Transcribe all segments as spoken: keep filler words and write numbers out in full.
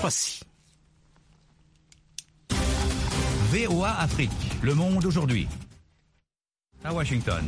Croatie. V O A Afrique, le monde aujourd'hui. À Washington.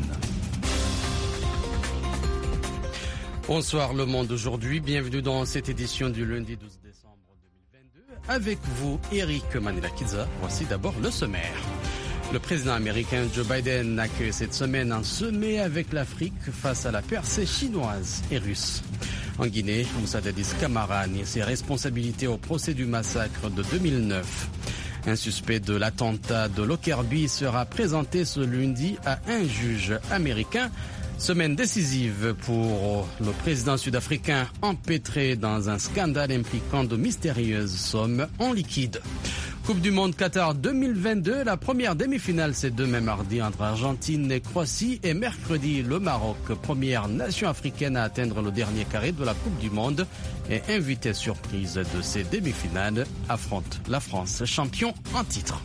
Bonsoir le monde aujourd'hui, bienvenue dans cette édition du lundi douze décembre deux mille vingt-deux. Avec vous, Eric Manilakidza. Voici d'abord le sommaire. Le président américain Joe Biden accueille cette semaine un sommet avec l'Afrique face à la percée chinoise et russe. En Guinée, Moussa Dadis Camara nie ses responsabilités au procès du massacre de deux mille neuf. Un suspect de l'attentat de Lockerbie sera présenté ce lundi à un juge américain. Semaine décisive pour le président sud-africain empêtré dans un scandale impliquant de mystérieuses sommes en liquide. Coupe du Monde Qatar deux mille vingt-deux, la première demi-finale c'est demain mardi entre Argentine et Croatie et mercredi le Maroc, première nation africaine à atteindre le dernier carré de la Coupe du Monde et invité surprise de ces demi-finales, affronte la France, champion en titre.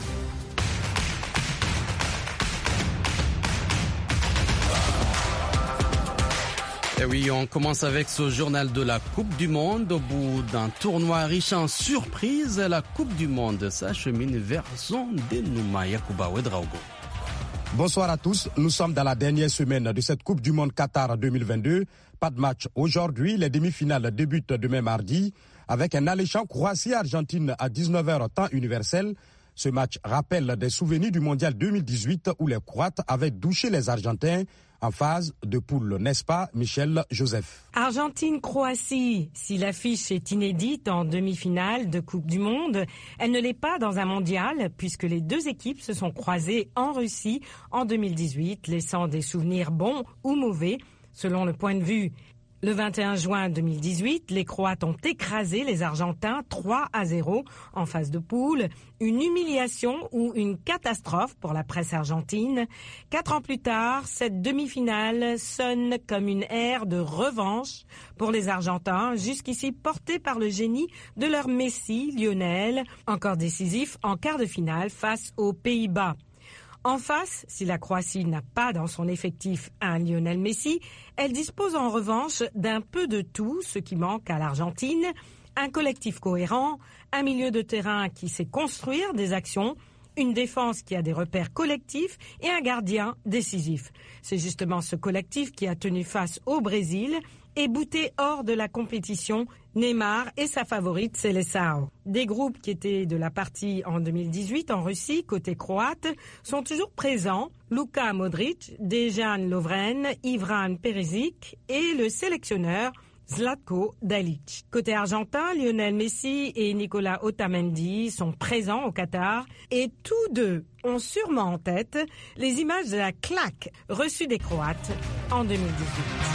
Et oui, on commence avec ce journal de la Coupe du Monde. Au bout d'un tournoi riche en surprises, la Coupe du Monde s'achemine vers son dénouement. Yacouba Ouedraogo. Bonsoir à tous. Nous sommes dans la dernière semaine de cette Coupe du Monde Qatar deux mille vingt-deux. Pas de match aujourd'hui. Les demi-finales débutent demain mardi avec un alléchant Croatie-Argentine à dix-neuf heures temps universel. Ce match rappelle des souvenirs du Mondial deux mille dix-huit où les Croates avaient douché les Argentins en phase de poule, n'est-ce pas, Michel Joseph? Argentine-Croatie, si l'affiche est inédite en demi-finale de Coupe du Monde, elle ne l'est pas dans un mondial puisque les deux équipes se sont croisées en Russie en deux mille dix-huit, laissant des souvenirs bons ou mauvais selon le point de vue. Le vingt et un juin deux mille dix-huit, les Croates ont écrasé les Argentins trois à zéro en phase de poule. Une humiliation ou une catastrophe pour la presse argentine. Quatre ans plus tard, cette demi-finale sonne comme une ère de revanche pour les Argentins, jusqu'ici portés par le génie de leur Messi, Lionel, encore décisif en quart de finale face aux Pays-Bas. En face, si la Croatie n'a pas dans son effectif un Lionel Messi, elle dispose en revanche d'un peu de tout, ce qui manque à l'Argentine, un collectif cohérent, un milieu de terrain qui sait construire des actions, une défense qui a des repères collectifs et un gardien décisif. C'est justement ce collectif qui a tenu face au Brésil et bouté hors de la compétition Neymar et sa favorite Seleção. Des groupes qui étaient de la partie en deux mille dix-huit en Russie, côté croate, sont toujours présents. Luka Modric, Dejan Lovren, Ivran Perisic et le sélectionneur Zlatko Dalic. Côté argentin, Lionel Messi et Nicolas Otamendi sont présents au Qatar et tous deux ont sûrement en tête les images de la claque reçue des Croates en deux mille dix-huit.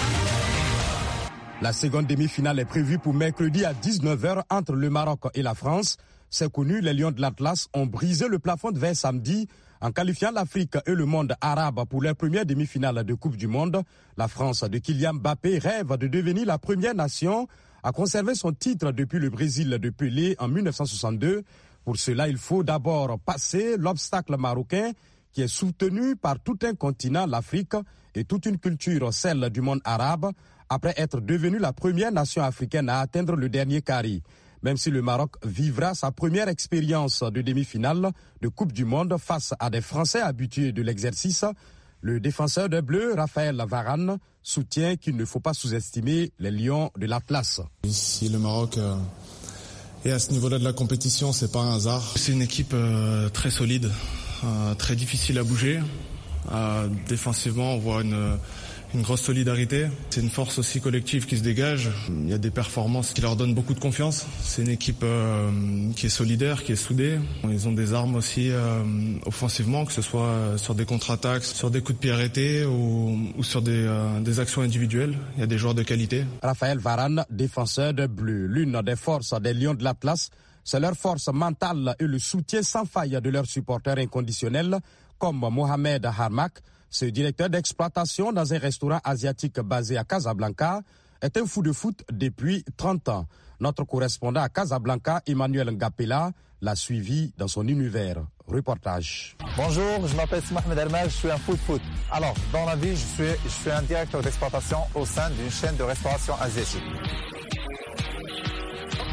La seconde demi-finale est prévue pour mercredi à dix-neuf heures entre le Maroc et la France. C'est connu, les Lions de l'Atlas ont brisé le plafond de verre samedi en qualifiant l'Afrique et le monde arabe pour leur première demi-finale de Coupe du Monde. La France de Kylian Mbappé rêve de devenir la première nation à conserver son titre depuis le Brésil de Pelé en mille neuf cent soixante-deux. Pour cela, il faut d'abord passer l'obstacle marocain qui est soutenu par tout un continent, l'Afrique, et toute une culture, celle du monde arabe, après être devenue la première nation africaine à atteindre le dernier carré. Même si le Maroc vivra sa première expérience de demi-finale de Coupe du Monde face à des Français habitués de l'exercice, le défenseur des Bleus, Raphaël Varane, soutient qu'il ne faut pas sous-estimer les Lions de l'Atlas. Si le Maroc euh, est à ce niveau-là de la compétition, c'est pas un hasard. C'est une équipe euh, très solide, euh, très difficile à bouger. Euh, défensivement, on voit une... Une grosse solidarité, c'est une force aussi collective qui se dégage. Il y a des performances qui leur donnent beaucoup de confiance. C'est une équipe euh, qui est solidaire, qui est soudée. Ils ont des armes aussi euh, offensivement, que ce soit sur des contre-attaques, sur des coups de pied arrêtés ou, ou sur des, euh, des actions individuelles. Il y a des joueurs de qualité. Raphaël Varane, défenseur des Bleus, l'une des forces des Lions de l'Atlas, c'est leur force mentale et le soutien sans faille de leurs supporters inconditionnels, comme Mohamed Harmak. Ce directeur d'exploitation dans un restaurant asiatique basé à Casablanca est un fou de foot depuis trente ans. Notre correspondant à Casablanca, Emmanuel Ngapela, l'a suivi dans son univers. Reportage. Bonjour, je m'appelle Mohamed Hermel, je suis un fou de foot. Alors, dans la vie, je suis, je suis un directeur d'exploitation au sein d'une chaîne de restauration asiatique.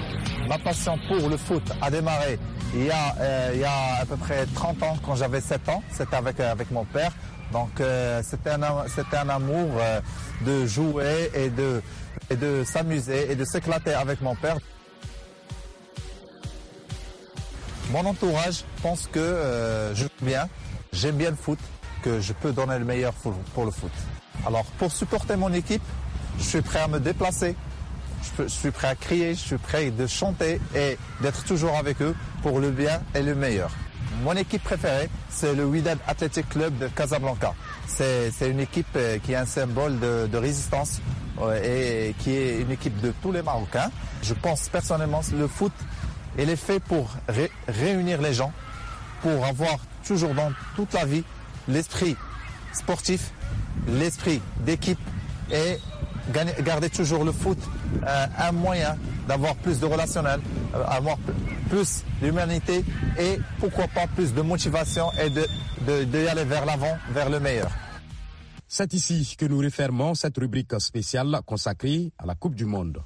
Ma passion pour le foot a démarré il y a, euh, il y a à peu près trente ans, quand j'avais sept ans. C'était avec, avec mon père. Donc euh, c'était, un, c'était un amour euh, de jouer et de, et de s'amuser et de s'éclater avec mon père. Mon entourage pense que euh, je joue bien, j'aime bien le foot, que je peux donner le meilleur pour le foot. Alors pour supporter mon équipe, je suis prêt à me déplacer, je, peux, je suis prêt à crier, je suis prêt de chanter et d'être toujours avec eux pour le bien et le meilleur. Mon équipe préférée, c'est le Wydad Athletic Club de Casablanca. C'est, c'est une équipe qui est un symbole de, de résistance et qui est une équipe de tous les Marocains. Je pense personnellement que le foot, il est fait pour ré, réunir les gens, pour avoir toujours dans toute la vie l'esprit sportif, l'esprit d'équipe et gagner, garder toujours le foot euh, un moyen d'avoir plus de relationnel, euh, avoir plus d'humanité et pourquoi pas plus de motivation et de, de, de y aller vers l'avant, vers le meilleur. C'est ici que nous refermons cette rubrique spéciale consacrée à la Coupe du Monde.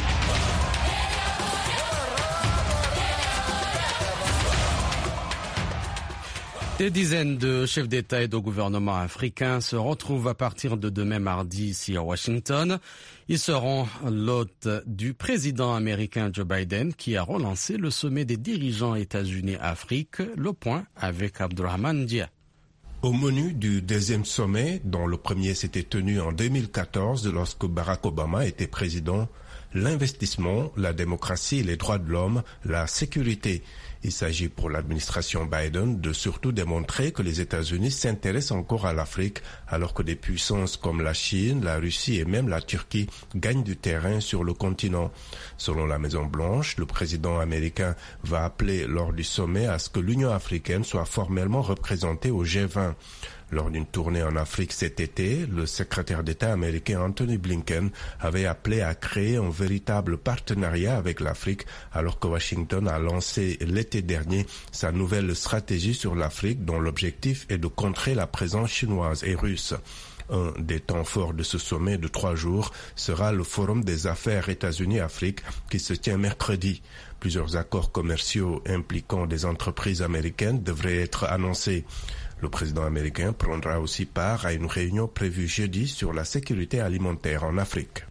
Des dizaines de chefs d'État et de gouvernements africains se retrouvent à partir de demain mardi ici à Washington. Ils seront l'hôte du président américain Joe Biden qui a relancé le sommet des dirigeants États-Unis-Afrique. Le point avec Abdurrahman Dia. Au menu du deuxième sommet, dont le premier s'était tenu en deux mille quatorze lorsque Barack Obama était président, l'investissement, la démocratie, les droits de l'homme, la sécurité. Il s'agit pour l'administration Biden de surtout démontrer que les États-Unis s'intéressent encore à l'Afrique alors que des puissances comme la Chine, la Russie et même la Turquie gagnent du terrain sur le continent. Selon la Maison-Blanche, le président américain va appeler lors du sommet à ce que l'Union africaine soit formellement représentée au G vingt. Lors d'une tournée en Afrique cet été, le secrétaire d'État américain Anthony Blinken avait appelé à créer un véritable partenariat avec l'Afrique alors que Washington a lancé l'été dernier sa nouvelle stratégie sur l'Afrique dont l'objectif est de contrer la présence chinoise et russe. Un des temps forts de ce sommet de trois jours sera le Forum des affaires États-Unis-Afrique qui se tient mercredi. Plusieurs accords commerciaux impliquant des entreprises américaines devraient être annoncés. Le président américain prendra aussi part à une réunion prévue jeudi sur la sécurité alimentaire en Afrique.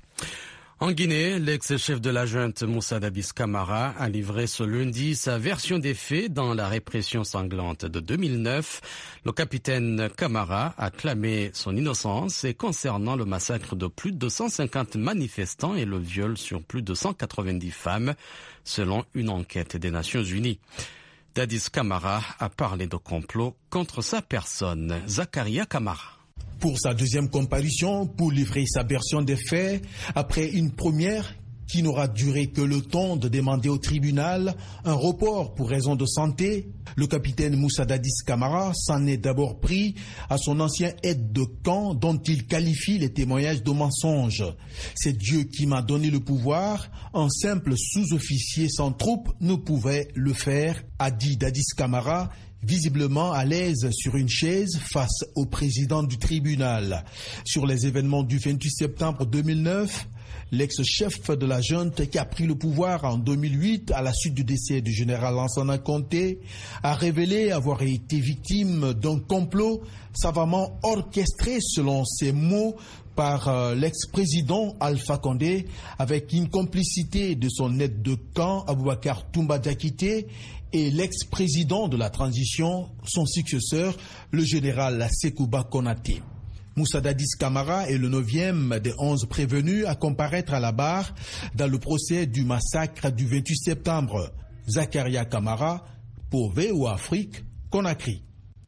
En Guinée, l'ex-chef de la junte Moussa Dadis Camara a livré ce lundi sa version des faits dans la répression sanglante de deux mille neuf. Le capitaine Camara a clamé son innocence et concernant le massacre de plus de cent cinquante manifestants et le viol sur plus de cent quatre-vingt-dix femmes, selon une enquête des Nations Unies. Dadis Camara a parlé de complot contre sa personne. Zakaria Camara. Pour sa deuxième comparution, pour livrer sa version des faits, après une première qui n'aura duré que le temps de demander au tribunal un report pour raison de santé, le capitaine Moussa Dadis Camara s'en est d'abord pris à son ancien aide de camp dont il qualifie les témoignages de mensonges. C'est Dieu qui m'a donné le pouvoir, un simple sous-officier sans troupe ne pouvait le faire, a dit Dadis Camara, visiblement à l'aise sur une chaise face au président du tribunal. Sur les événements du vingt-huit septembre deux mille neuf, l'ex-chef de la junte qui a pris le pouvoir en deux mille huit à la suite du décès du général Lansana Conté a révélé avoir été victime d'un complot savamment orchestré selon ses mots par euh, l'ex-président Alpha Condé avec une complicité de son aide de camp Aboubacar Toumba Diakité et l'ex-président de la transition, son successeur, le général Sekouba Konaté. Moussa Dadis Camara est le neuvième des onze prévenus à comparaître à la barre dans le procès du massacre du vingt-huit septembre. Zakaria Camara, pour V O A Afrique, Conakry.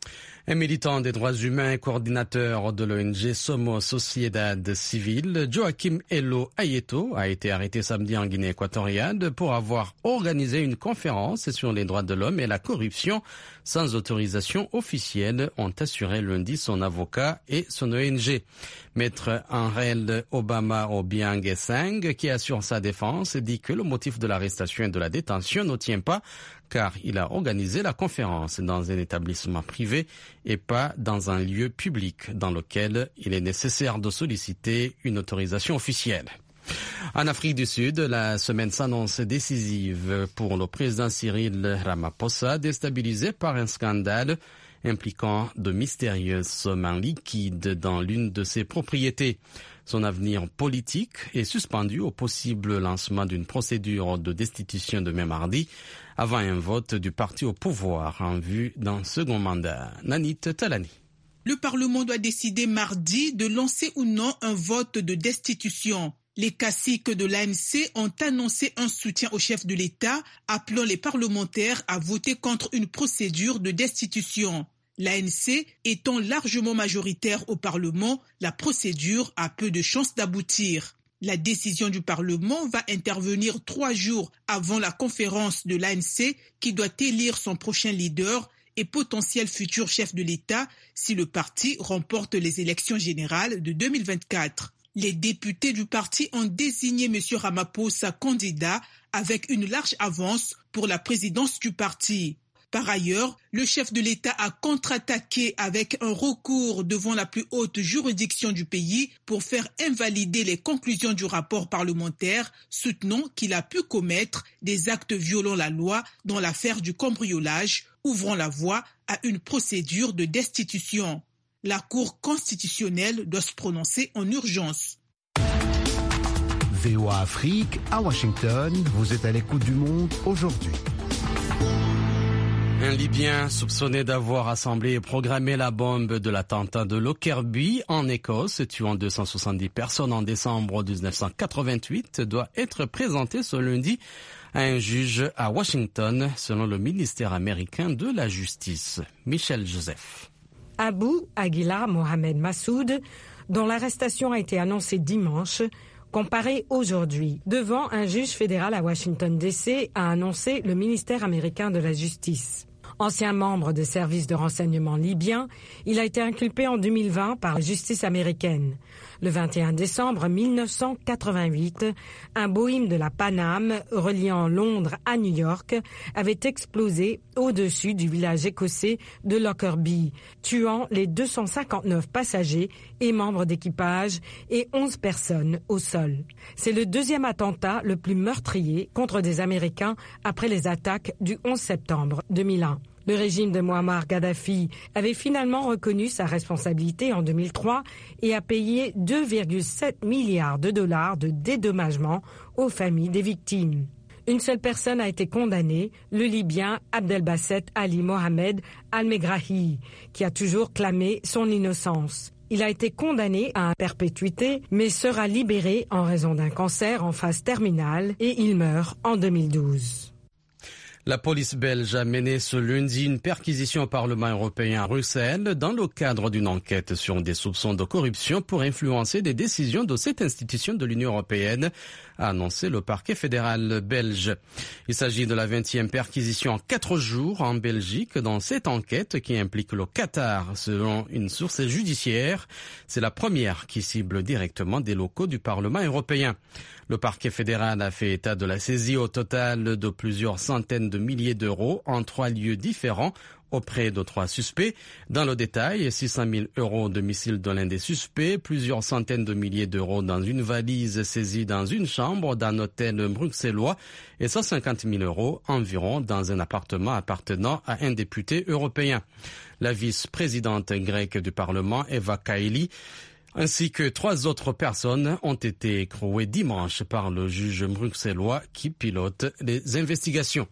Un militant des droits humains et coordinateur de l'O N G Somos Sociedad Civile, Joachim Elo Ayeto, a été arrêté samedi en Guinée équatoriale pour avoir organisé une conférence sur les droits de l'homme et la corruption sans autorisation officielle, ont assuré lundi son avocat et son O N G. Maître Angel Obama Obiang Esseng, qui assure sa défense, dit que le motif de l'arrestation et de la détention ne tient pas car il a organisé la conférence dans un établissement privé et pas dans un lieu public dans lequel il est nécessaire de solliciter une autorisation officielle. En Afrique du Sud, la semaine s'annonce décisive pour le président Cyril Ramaphosa, déstabilisé par un scandale impliquant de mystérieuses sommes en liquide dans l'une de ses propriétés. Son avenir politique est suspendu au possible lancement d'une procédure de destitution demain mardi avant un vote du parti au pouvoir en vue d'un second mandat. Nanit Talani. Le Parlement doit décider mardi de lancer ou non un vote de destitution. Les caciques de l'A N C ont annoncé un soutien au chef de l'État, appelant les parlementaires à voter contre une procédure de destitution. L'A N C étant largement majoritaire au Parlement, la procédure a peu de chances d'aboutir. La décision du Parlement va intervenir trois jours avant la conférence de l'A N C qui doit élire son prochain leader et potentiel futur chef de l'État si le parti remporte les élections générales de deux mille vingt-quatre. Les députés du parti ont désigné M. Ramaphosa candidat avec une large avance pour la présidence du parti. Par ailleurs, le chef de l'État a contre-attaqué avec un recours devant la plus haute juridiction du pays pour faire invalider les conclusions du rapport parlementaire, soutenant qu'il a pu commettre des actes violant la loi dans l'affaire du cambriolage, ouvrant la voie à une procédure de destitution. La Cour constitutionnelle doit se prononcer en urgence. V O A Afrique, à Washington, vous êtes à l'écoute du monde aujourd'hui. Un Libyen soupçonné d'avoir assemblé et programmé la bombe de l'attentat de Lockerbie en Écosse, tuant deux cent soixante-dix personnes en décembre dix-neuf cent quatre-vingt-huit, doit être présenté ce lundi à un juge à Washington, selon le ministère américain de la Justice. Michel Joseph. Abu Aguilar Mohamed Massoud, dont l'arrestation a été annoncée dimanche, comparaît aujourd'hui devant un juge fédéral à Washington D C, a annoncé le ministère américain de la Justice. Ancien membre des services de renseignement libyens, il a été inculpé en deux mille vingt par la justice américaine. Le vingt et un décembre mille neuf cent quatre-vingt-huit, un Boeing de la Pan Am reliant Londres à New York avait explosé au-dessus du village écossais de Lockerbie, tuant les deux cent cinquante-neuf passagers et membres d'équipage et onze personnes au sol. C'est le deuxième attentat le plus meurtrier contre des Américains après les attaques du onze septembre deux mille un. Le régime de Muammar Kadhafi avait finalement reconnu sa responsabilité en deux mille trois et a payé deux virgule sept milliards de dollars de dédommagement aux familles des victimes. Une seule personne a été condamnée, le Libyen Abdelbasset Ali Mohamed Al-Megrahi, qui a toujours clamé son innocence. Il a été condamné à perpétuité, mais sera libéré en raison d'un cancer en phase terminale et il meurt en deux mille douze. La police belge a mené ce lundi une perquisition au Parlement européen à Bruxelles dans le cadre d'une enquête sur des soupçons de corruption pour influencer des décisions de cette institution de l'Union européenne, a annoncé le parquet fédéral belge. Il s'agit de la vingtième perquisition en quatre jours en Belgique dans cette enquête qui implique le Qatar, selon une source judiciaire. C'est la première qui cible directement des locaux du Parlement européen. Le parquet fédéral a fait état de la saisie au total de plusieurs centaines de milliers d'euros en trois lieux différents auprès de trois suspects. Dans le détail, six cent mille euros au domicile de l'un des suspects, plusieurs centaines de milliers d'euros dans une valise saisie dans une chambre d'un hôtel bruxellois et cent cinquante mille euros environ dans un appartement appartenant à un député européen. La vice-présidente grecque du Parlement, Eva Kaili, ainsi que trois autres personnes ont été écrouées dimanche par le juge bruxellois qui pilote les investigations.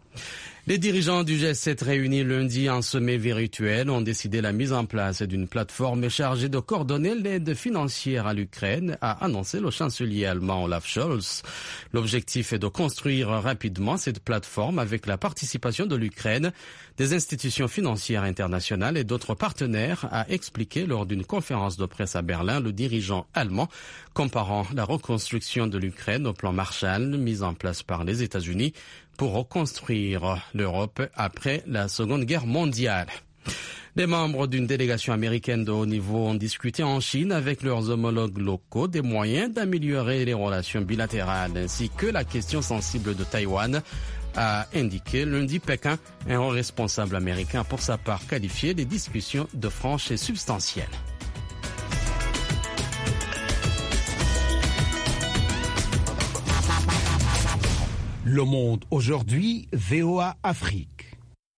Les dirigeants du G sept réunis lundi en sommet virtuel ont décidé la mise en place d'une plateforme chargée de coordonner l'aide financière à l'Ukraine, a annoncé le chancelier allemand Olaf Scholz. L'objectif est de construire rapidement cette plateforme avec la participation de l'Ukraine, des institutions financières internationales et d'autres partenaires, a expliqué lors d'une conférence de presse à Berlin le dirigeant allemand, comparant la reconstruction de l'Ukraine au plan Marshall mis en place par les États-Unis pour reconstruire l'Europe après la Seconde Guerre mondiale. Les membres d'une délégation américaine de haut niveau ont discuté en Chine avec leurs homologues locaux des moyens d'améliorer les relations bilatérales ainsi que la question sensible de Taïwan, a indiqué lundi Pékin, un responsable américain pour sa part qualifié les discussions de franches et substantielles. Le Monde aujourd'hui, V O A Afrique.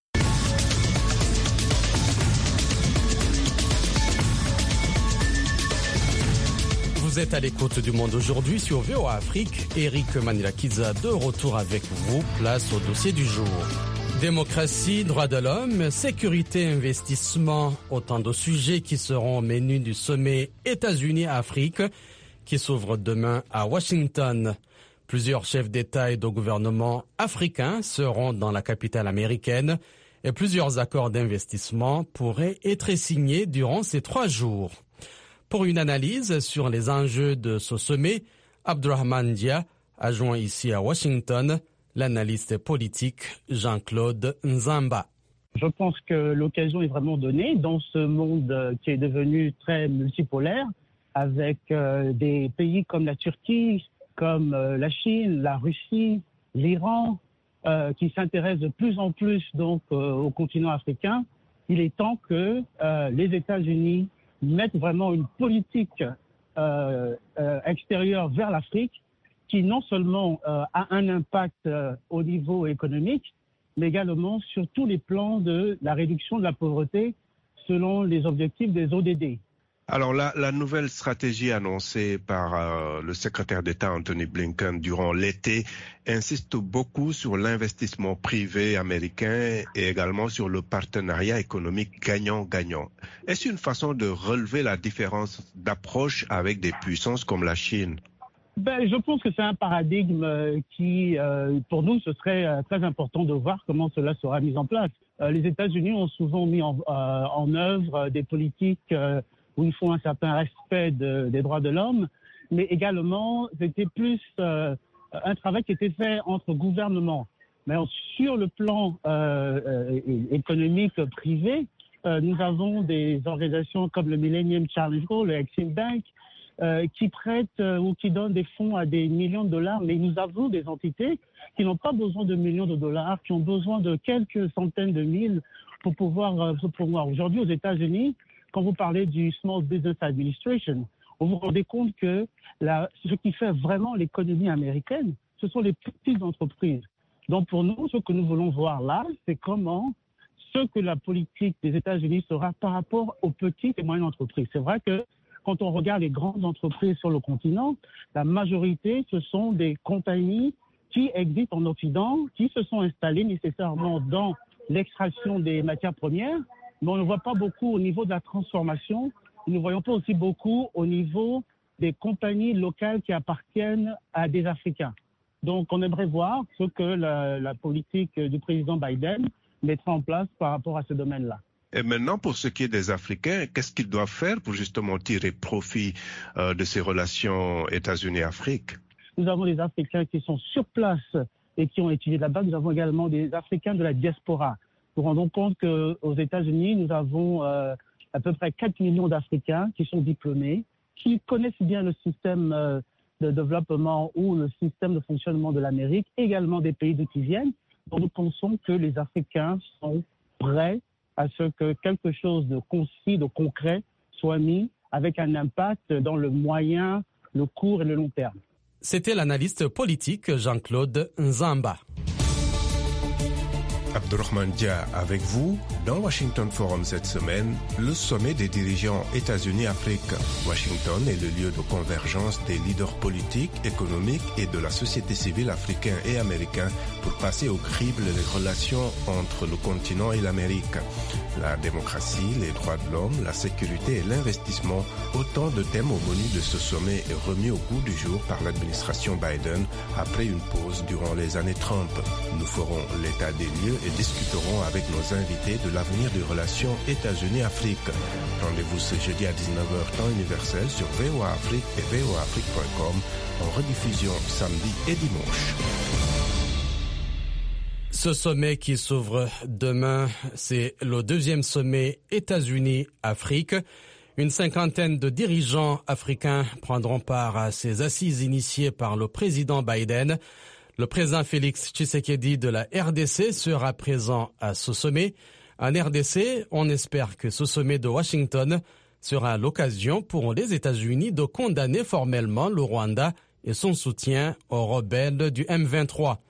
Vous êtes à l'écoute du Monde aujourd'hui sur V O A Afrique. Eric Manirakiza de retour avec vous. Place au dossier du jour. Démocratie, droits de l'homme, sécurité, investissement, autant de sujets qui seront au menu du sommet États-Unis-Afrique qui s'ouvre demain à Washington. Plusieurs chefs d'État et de gouvernement africains seront dans la capitale américaine et plusieurs accords d'investissement pourraient être signés durant ces trois jours. Pour une analyse sur les enjeux de ce sommet, Abdurrahman Dia a joint ici à Washington l'analyste politique Jean-Claude Nzamba. Je pense que l'occasion est vraiment donnée dans ce monde qui est devenu très multipolaire, avec euh, des pays comme la Turquie, comme euh, la Chine, la Russie, l'Iran, euh, qui s'intéressent de plus en plus donc euh, au continent africain. Il est temps que euh, les États-Unis mettent vraiment une politique euh, euh, extérieure vers l'Afrique qui non seulement euh, a un impact euh, au niveau économique, mais également sur tous les plans de la réduction de la pauvreté selon les objectifs des O D D. Alors la, la nouvelle stratégie annoncée par euh, le secrétaire d'État Anthony Blinken durant l'été insiste beaucoup sur l'investissement privé américain et également sur le partenariat économique gagnant-gagnant. Est-ce une façon de relever la différence d'approche avec des puissances comme la Chine ? Ben, je pense que c'est un paradigme qui, euh, pour nous, ce serait euh, très important de voir comment cela sera mis en place. Euh, les États-Unis ont souvent mis en, euh, en œuvre des politiques euh, où il faut un certain respect de, des droits de l'homme, mais également, c'était plus euh, un travail qui était fait entre gouvernements. Mais sur le plan euh, euh, économique privé, euh, nous avons des organisations comme le Millennium Challenge Goal, le Exim Bank, Euh, qui prêtent euh, ou qui donnent des fonds à des millions de dollars, mais nous avons des entités qui n'ont pas besoin de millions de dollars, qui ont besoin de quelques centaines de mille pour pouvoir euh, se promouvoir. Aujourd'hui, aux États-Unis, quand vous parlez du Small Business Administration, vous vous rendez compte que la, ce qui fait vraiment l'économie américaine, ce sont les petites entreprises. Donc pour nous, ce que nous voulons voir là, c'est comment ce que la politique des États-Unis sera par rapport aux petites et moyennes entreprises. C'est vrai que quand on regarde les grandes entreprises sur le continent, la majorité, ce sont des compagnies qui existent en Occident, qui se sont installées nécessairement dans l'extraction des matières premières, mais on ne voit pas beaucoup au niveau de la transformation. Nous ne voyons pas aussi beaucoup au niveau des compagnies locales qui appartiennent à des Africains. Donc, on aimerait voir ce que la, la politique du président Biden mettra en place par rapport à ce domaine-là. Et maintenant, pour ce qui est des Africains, qu'est-ce qu'ils doivent faire pour justement tirer profit euh, de ces relations États-Unis-Afrique ? Nous avons des Africains qui sont sur place et qui ont étudié là-bas. Nous avons également des Africains de la diaspora. Nous nous rendons compte qu'aux États-Unis, nous avons euh, à peu près quatre millions d'Africains qui sont diplômés, qui connaissent bien le système euh, de développement ou le système de fonctionnement de l'Amérique, également des pays d'où ils viennent. Donc nous pensons que les Africains sont prêts à ce que quelque chose de concis, de concret soit mis avec un impact dans le moyen, le court et le long terme. C'était l'analyste politique Jean-Claude Nzamba. Abdurrahman Dia avec vous dans Washington Forum cette semaine, le sommet des dirigeants États-Unis-Afrique. Washington est le lieu de convergence des leaders politiques, économiques et de la société civile africains et américains pour passer au crible les relations entre le continent et l'Amérique. La démocratie, les droits de l'homme, la sécurité et l'investissement, autant de thèmes au menu de ce sommet est remis au goût du jour par l'administration Biden après une pause durant les années Trump. Nous ferons l'état des lieux et discuterons avec nos invités de l'avenir des relations États-Unis-Afrique. Rendez-vous ce jeudi à dix-neuf heures temps universel sur V O A Afrique et V O A Afrique point com en rediffusion samedi et dimanche. Ce sommet qui s'ouvre demain, c'est le deuxième sommet États-Unis-Afrique. Une cinquantaine de dirigeants africains prendront part à ces assises initiées par le président Biden. Le président Félix Tshisekedi de la R D C sera présent à ce sommet. En R D C, on espère que ce sommet de Washington sera l'occasion pour les États-Unis de condamner formellement le Rwanda et son soutien aux rebelles du M vingt-trois.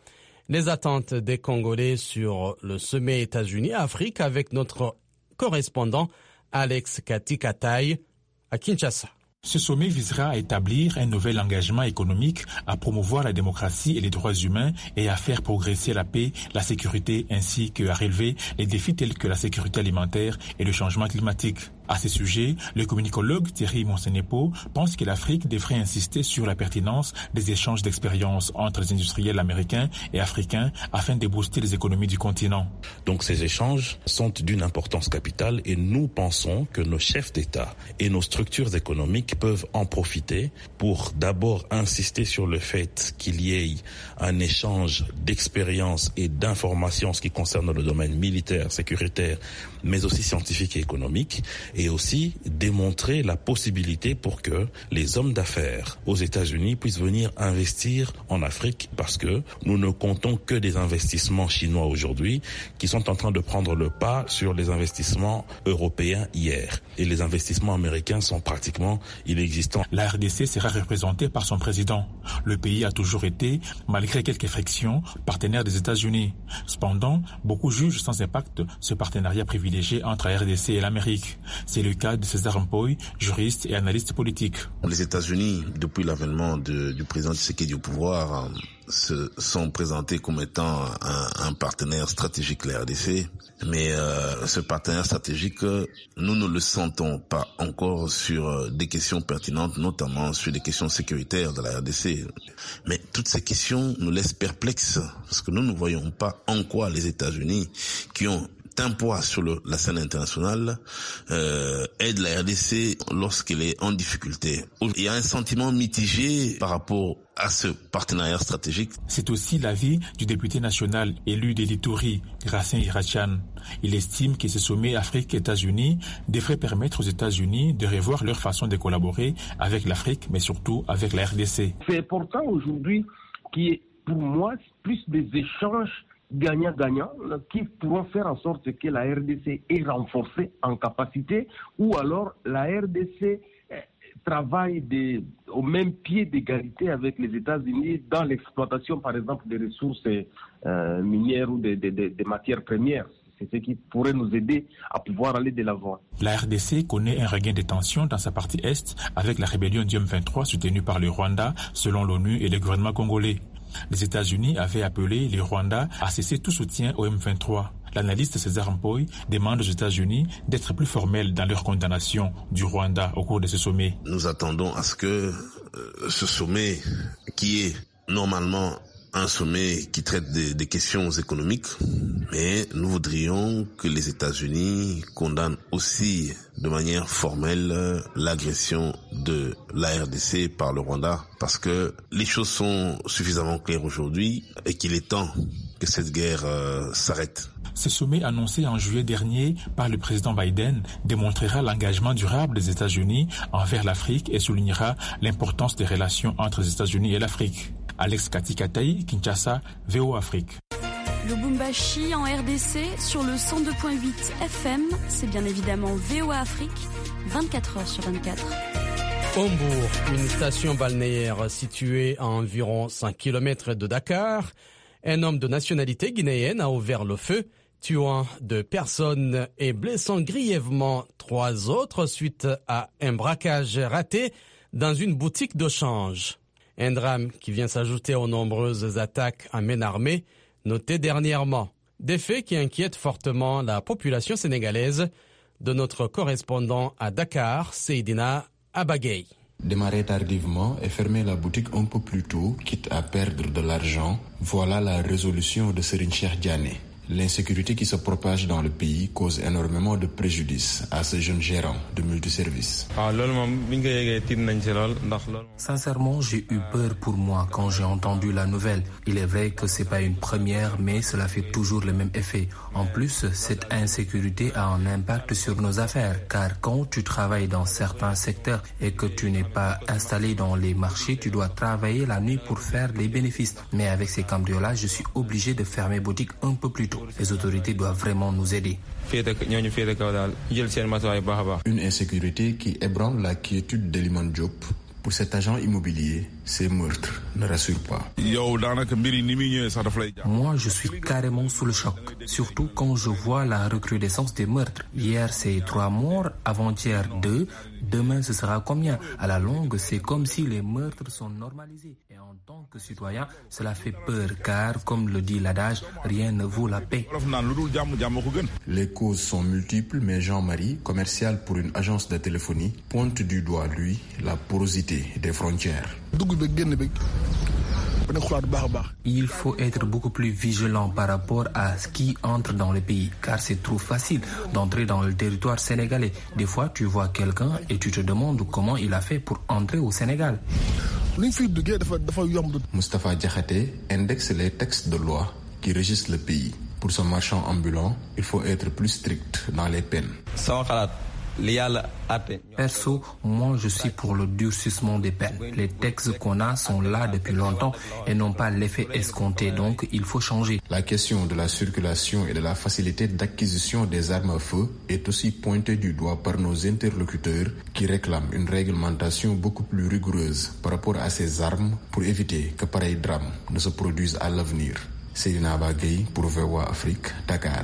Les attentes des Congolais sur le sommet États-Unis-Afrique avec notre correspondant Alex Katikataï à Kinshasa. Ce sommet visera à établir un nouvel engagement économique, à promouvoir la démocratie et les droits humains et à faire progresser la paix, la sécurité ainsi qu'à relever les défis tels que la sécurité alimentaire et le changement climatique. À ce sujet, le communicologue Thierry Monsenepo pense que l'Afrique devrait insister sur la pertinence des échanges d'expériences entre les industriels américains et africains afin de booster les économies du continent. Donc ces échanges sont d'une importance capitale et nous pensons que nos chefs d'État et nos structures économiques peuvent en profiter pour d'abord insister sur le fait qu'il y ait un échange d'expériences et d'informations en ce qui concerne le domaine militaire, sécuritaire, mais aussi scientifique et économique, et aussi démontrer la possibilité pour que les hommes d'affaires aux États-Unis puissent venir investir en Afrique, parce que nous ne comptons que des investissements chinois aujourd'hui qui sont en train de prendre le pas sur les investissements européens hier. Et les investissements américains sont pratiquement inexistants. La R D C sera représentée par son président. Le pays a toujours été, malgré quelques frictions, partenaire des États-Unis. Cependant, beaucoup jugent sans impact ce partenariat privilégié entre la R D C et l'Amérique. C'est le cas de César Mpoy, juriste et analyste politique. Les États-Unis, depuis l'avènement de, du président Tshisekedi au pouvoir, se sont présentés comme étant un, un partenaire stratégique de la R D C. Mais euh, ce partenaire stratégique, nous ne le sentons pas encore sur des questions pertinentes, notamment sur des questions sécuritaires de la R D C. Mais toutes ces questions nous laissent perplexes, parce que nous ne voyons pas en quoi les États-Unis, qui ont un poids sur le, la scène internationale, euh, aide la R D C lorsqu'elle est en difficulté. Il y a un sentiment mitigé par rapport à ce partenariat stratégique. C'est aussi l'avis du député national élu d'Elituri, Gracien Irachian. Il estime que ce sommet Afrique-États-Unis devrait permettre aux États-Unis de revoir leur façon de collaborer avec l'Afrique, mais surtout avec la R D C. C'est important aujourd'hui qu'il y ait, pour moi, plus des échanges gagnant-gagnant qui pourront faire en sorte que la R D C est renforcée en capacité, ou alors la R D C travaille des, au même pied d'égalité avec les États-Unis dans l'exploitation, par exemple, des ressources euh, minières ou des, des, des matières premières. C'est ce qui pourrait nous aider à pouvoir aller de l'avant. La R D C connaît un regain de tension dans sa partie est avec la rébellion du M vingt-trois soutenue par le Rwanda, selon l'ONU et le gouvernement congolais. Les États-Unis avaient appelé le Rwanda à cesser tout soutien au M vingt-trois. L'analyste César Mpoy demande aux États-Unis d'être plus formels dans leur condamnation du Rwanda au cours de ce sommet. Nous attendons à ce que euh, ce sommet, qui est normalement un sommet qui traite des, des questions économiques, mais nous voudrions que les États-Unis condamnent aussi de manière formelle l'agression de la R D C par le Rwanda, parce que les choses sont suffisamment claires aujourd'hui et qu'il est temps que cette guerre euh, s'arrête. Ce sommet annoncé en juillet dernier par le président Biden démontrera l'engagement durable des États-Unis envers l'Afrique et soulignera l'importance des relations entre les États-Unis et l'Afrique. Alex Katikataï, Kinshasa, V O Afrique. Lubumbashi en R D C sur le cent deux virgule huit F M, c'est bien évidemment V O Afrique, vingt-quatre heures sur vingt-quatre. Hombourg, une station balnéaire située à environ cinq kilomètres de Dakar. Un homme de nationalité guinéenne a ouvert le feu, tuant deux personnes et blessant grièvement trois autres suite à un braquage raté dans une boutique de change. Un drame qui vient s'ajouter aux nombreuses attaques à main armée notées dernièrement. Des faits qui inquiètent fortement la population sénégalaise. De notre correspondant à Dakar, Seydina Abagay. Démarrer tardivement et fermer la boutique un peu plus tôt, quitte à perdre de l'argent, voilà la résolution de Serigne Cheikh Diané. L'insécurité qui se propage dans le pays cause énormément de préjudice à ce jeune gérant de multiservices. Sincèrement, j'ai eu peur pour moi quand j'ai entendu la nouvelle. Il est vrai que c'est pas une première, mais cela fait toujours le même effet. En plus, cette insécurité a un impact sur nos affaires, car quand tu travailles dans certains secteurs et que tu n'es pas installé dans les marchés, tu dois travailler la nuit pour faire les bénéfices. Mais avec ces cambriolages, je suis obligé de fermer boutique un peu plus tôt. Les autorités doivent vraiment nous aider. Une insécurité qui ébranle la quiétude d'Eliman Diop. Pour cet agent immobilier, Ces meurtres ne rassurent pas. Moi, je suis carrément sous le choc, surtout quand je vois la recrudescence des meurtres. Hier, c'est trois morts, avant-hier, deux. Demain, ce sera combien? À la longue, c'est comme si les meurtres sont normalisés. Et en tant que citoyen, cela fait peur, car, comme le dit l'adage, rien ne vaut la paix. Les causes sont multiples, mais Jean-Marie, commercial pour une agence de téléphonie, pointe du doigt, lui, la porosité des frontières. Il faut être beaucoup plus vigilant par rapport à ce qui entre dans le pays, car c'est trop facile d'entrer dans le territoire sénégalais. Des fois, tu vois quelqu'un et tu te demandes comment il a fait pour entrer au Sénégal. Moustapha Diakhaté indexe les textes de loi qui régissent le pays. Pour ce marchand ambulant, il faut être plus strict dans les peines. Perso, moi je suis pour le durcissement des peines. Les textes qu'on a sont là depuis longtemps et n'ont pas l'effet escompté, donc il faut changer. La question de la circulation et de la facilité d'acquisition des armes à feu est aussi pointée du doigt par nos interlocuteurs qui réclament une réglementation beaucoup plus rigoureuse par rapport à ces armes pour éviter que pareils drames ne se produisent à l'avenir. Seydina Bagay pour V O A Afrique, Dakar.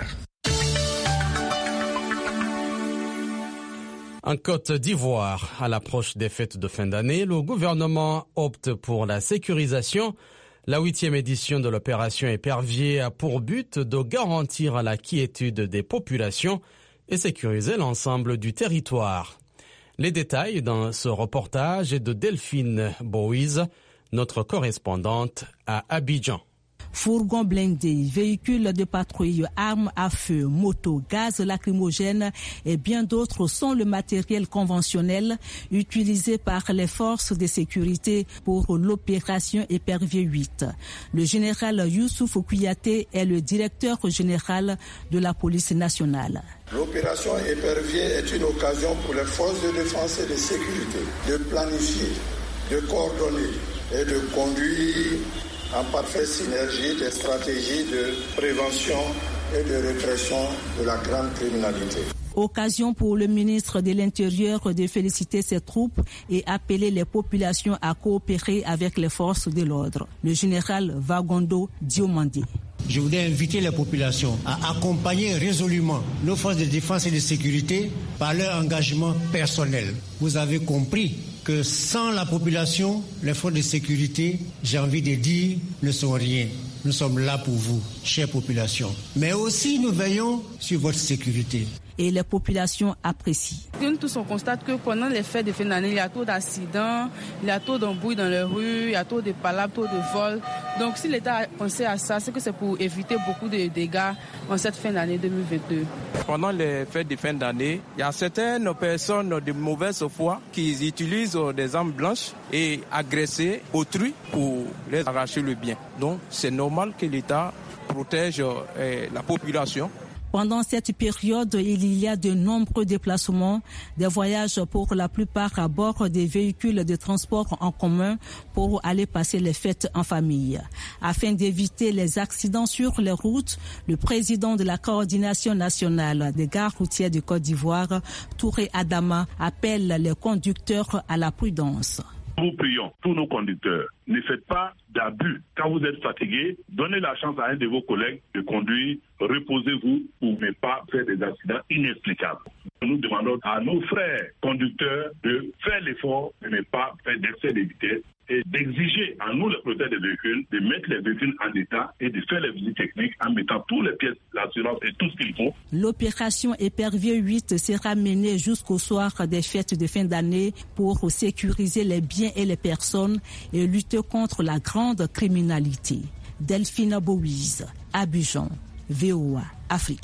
En Côte d'Ivoire, à l'approche des fêtes de fin d'année, le gouvernement opte pour la sécurisation. La huitième édition de l'opération Épervier a pour but de garantir la quiétude des populations et sécuriser l'ensemble du territoire. Les détails dans ce reportage est de Delphine Boise, notre correspondante à Abidjan. Fourgons blindés, véhicules de patrouille, armes à feu, motos, gaz lacrymogènes et bien d'autres sont le matériel conventionnel utilisé par les forces de sécurité pour l'opération Épervier huit. Le général Youssouf Kouyaté est le directeur général de la police nationale. L'opération Épervier est une occasion pour les forces de défense et de sécurité de planifier, de coordonner et de conduire en parfaite synergie des stratégies de prévention et de répression de la grande criminalité. Occasion pour le ministre de l'Intérieur de féliciter ses troupes et appeler les populations à coopérer avec les forces de l'ordre. Le général Vagondo Diomandé. Je voudrais inviter les populations à accompagner résolument nos forces de défense et de sécurité par leur engagement personnel. Vous avez compris que sans la population, les forces de sécurité, j'ai envie de dire, ne sont rien. Nous sommes là pour vous, chère population. Mais aussi, nous veillons sur votre sécurité. Et les populations apprécient. Nous tous, on constate que pendant les fêtes de fin d'année, il y a trop d'accidents, il y a trop d'embrouilles dans les rues, il y a trop de palabres, trop de vols. Donc si l'État a pensé à ça, c'est que c'est pour éviter beaucoup de dégâts en cette fin d'année deux mille vingt-deux. Pendant les fêtes de fin d'année, il y a certaines personnes de mauvaise foi qui utilisent des armes blanches et agressent autrui pour les arracher le bien. Donc c'est normal que l'État protège la population. Pendant cette période, il y a de nombreux déplacements, des voyages pour la plupart à bord des véhicules de transport en commun pour aller passer les fêtes en famille. Afin d'éviter les accidents sur les routes, le président de la coordination nationale des gares routières de Côte d'Ivoire, Touré Adama, appelle les conducteurs à la prudence. Nous prions tous nos conducteurs, ne faites pas d'abus. Quand vous êtes fatigué, donnez la chance à un de vos collègues de conduire, reposez-vous pour ne pas faire des accidents inexplicables. Nous demandons à nos frères conducteurs de faire l'effort de ne pas faire d'excès de vitesse et d'exiger à nous, les propriétaires des véhicules, de mettre les véhicules en état et de faire les visites techniques en mettant toutes les pièces, l'assurance et tout ce qu'il faut. L'opération Épervier huit sera menée jusqu'au soir des fêtes de fin d'année pour sécuriser les biens et les personnes et lutter contre la grande criminalité. Delphine Boise, Abidjan, V O A Afrique.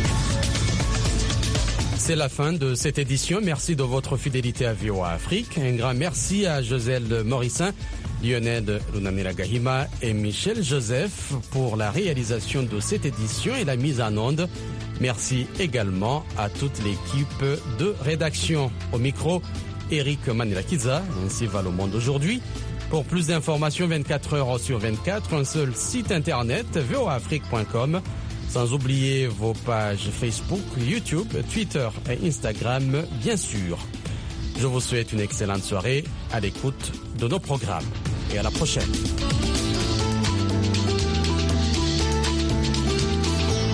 C'est la fin de cette édition. Merci de votre fidélité à V O A Afrique. Un grand merci à Joselle Morissin, Lionel Lunanira Gahima et Michel Joseph pour la réalisation de cette édition et la mise en onde. Merci également à toute l'équipe de rédaction. Au micro, Eric Manirakiza, ainsi va le monde aujourd'hui. Pour plus d'informations vingt-quatre heures sur vingt-quatre, un seul site internet, v o a afrique point com. Sans oublier vos pages Facebook, YouTube, Twitter et Instagram, bien sûr. Je vous souhaite une excellente soirée à l'écoute de nos programmes. et à la prochaine.